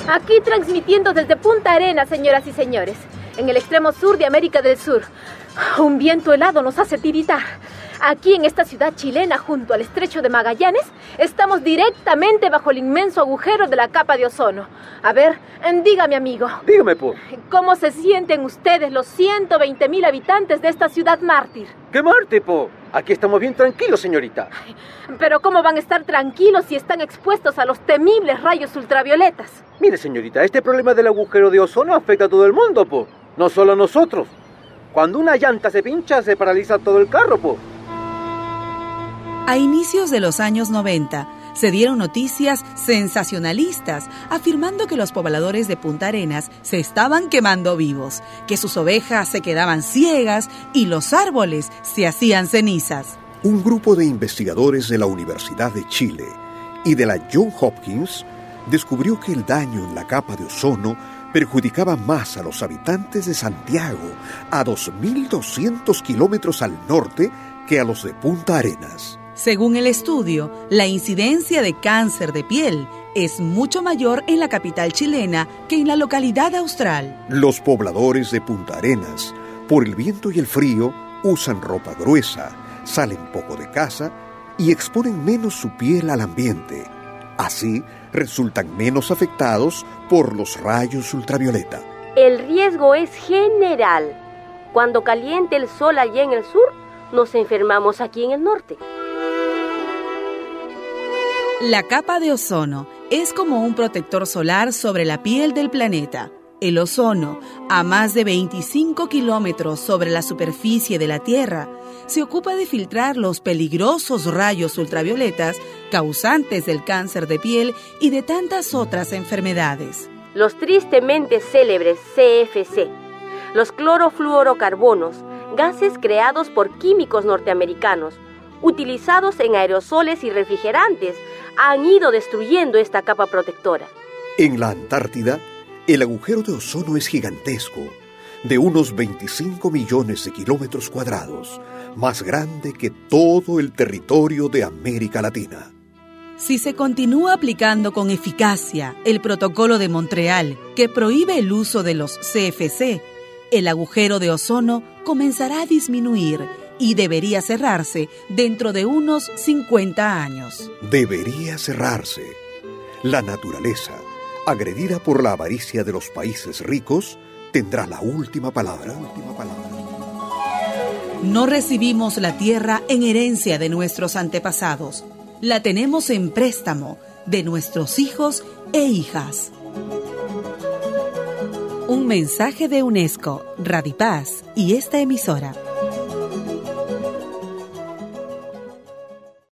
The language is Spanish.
Aquí transmitiendo desde Punta Arenas, señoras y señores, en el extremo sur de América del Sur. Un viento helado nos hace tiritar. Aquí en esta ciudad chilena, junto al estrecho de Magallanes, estamos directamente bajo el inmenso agujero de la capa de ozono. A ver, dígame, amigo. Dígame, po. ¿Cómo se sienten ustedes, los 120,000 habitantes de esta ciudad mártir? ¿Qué mártir, po? Aquí estamos bien tranquilos, señorita. Pero ¿cómo van a estar tranquilos si están expuestos a los temibles rayos ultravioletas? Mire, señorita, este problema del agujero de ozono afecta a todo el mundo, po. No solo a nosotros. Cuando una llanta se pincha, se paraliza todo el carro, po. A inicios de los años 90, se dieron noticias sensacionalistas afirmando que los pobladores de Punta Arenas se estaban quemando vivos, que sus ovejas se quedaban ciegas y los árboles se hacían cenizas. Un grupo de investigadores de la Universidad de Chile y de la Johns Hopkins descubrió que el daño en la capa de ozono perjudicaba más a los habitantes de Santiago, a 2.200 kilómetros al norte, que a los de Punta Arenas. Según el estudio, la incidencia de cáncer de piel es mucho mayor en la capital chilena que en la localidad austral. Los pobladores de Punta Arenas, por el viento y el frío, usan ropa gruesa, salen poco de casa y exponen menos su piel al ambiente. Así, resultan menos afectados por los rayos ultravioleta. El riesgo es general. Cuando caliente el sol allá en el sur, nos enfermamos aquí en el norte. La capa de ozono es como un protector solar sobre la piel del planeta. El ozono, a más de 25 kilómetros sobre la superficie de la Tierra, se ocupa de filtrar los peligrosos rayos ultravioletas causantes del cáncer de piel y de tantas otras enfermedades. Los tristemente célebres CFC, los clorofluorocarbonos, gases creados por químicos norteamericanos, utilizados en aerosoles y refrigerantes, han ido destruyendo esta capa protectora. En la Antártida, el agujero de ozono es gigantesco, de unos 25 millones de kilómetros cuadrados, más grande que todo el territorio de América Latina. Si se continúa aplicando con eficacia el protocolo de Montreal, que prohíbe el uso de los CFC, el agujero de ozono comenzará a disminuir y debería cerrarse dentro de unos 50 años. Debería cerrarse. La naturaleza, agredida por la avaricia de los países ricos, tendrá la última palabra. No recibimos la tierra en herencia de nuestros antepasados. La tenemos en préstamo de nuestros hijos e hijas. Un mensaje de UNESCO, Radipaz y esta emisora.